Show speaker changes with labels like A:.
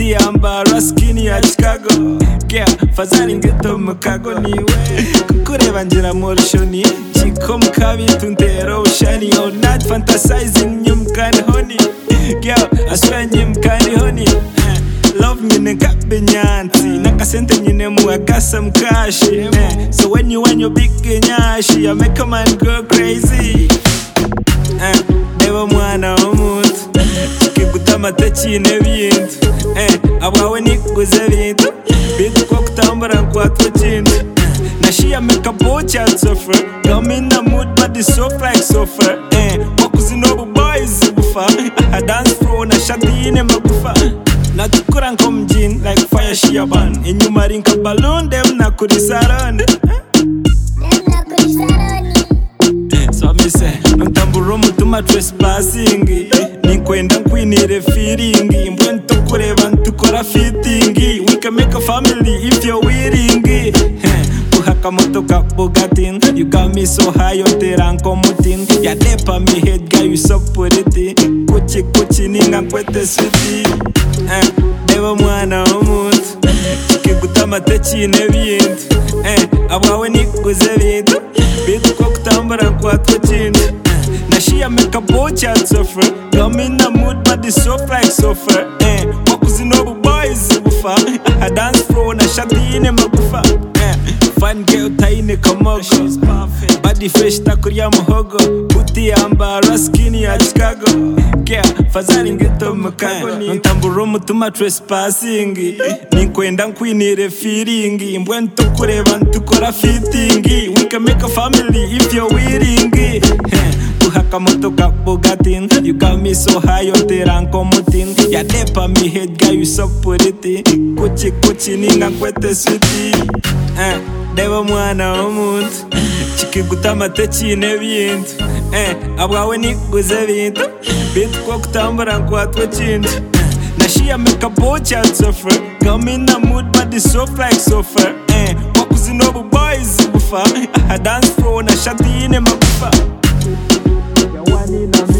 A: Booty yambara skinny ya Chicago. Girl, fazari ngeto mukago niwe. Kukureba ngira morushoni. Chiko mukabi tuntero ushani. All night fantasizing nyumkani honey. Girl, I swear nyumkani honey. Love nyine kabenyanti. Nakasente nyine muakasa mkashi. So when you want your big nyashi, I make a man go crazy. Never mwana omuntu. Chikigutama techine bintu. Abawe nikuze bintu. Bintu kwa kutambara nkwatwa chintu. Now she a make a boy child suffer. Come in the mood but the soft like suffer. Wakuzinobu boys bufa. I dance floor na shati ine magufa. Na tukura nko mjini like fire she a burn. Inyuma rinka balloon dem na kurisarani. So me say, ntamburo mutuma trespassing. Ninkwenda nkwinire feeling. Mbwento kureba ntukora fitting. We can make a family if you're willing. Uhaka motoka Bugatti. You got me so high otera nkomuting. Ya depa me head guy you so pretty. Kuchi ninga nkwete sweetie. Never mwana omuntu. Chikigutama techine bintu. Abawe nikuze bintu. Bintu kwa kutambara nkwatwa chintu. Now she a make a boy child suffer. Come in the mood but the soft like suffer. Wakuzinobu boys bufa. I dance floor na shati ine magufa. Fine girl taine kamogo. Body fresh takuria muhogo. Booty yambara skinny ya Chicago. Girl, fazari ngeto mukago. Ntamburo mutuma trespassing. Ninkwenda nkwinire feeling. Mbwento kureba ntukora fitting. We can make a family if you're willing. Uhaka motoka Bugatti. You got me so high otera nkomuting. Ya depa me head guy you so pretty. Kuchi ninga nkwete sweetie. Never mwana omuntu. Chikigutama techine bintu. Abawe nikuze bintu. Bintu kwa kutambara nkwatwa chintu. Now she a make a boy child suffer. Come in the mood but the soft like suffer. Wakuzinobu boys bufa. I dance floor na shati ine magufa. Ya wani na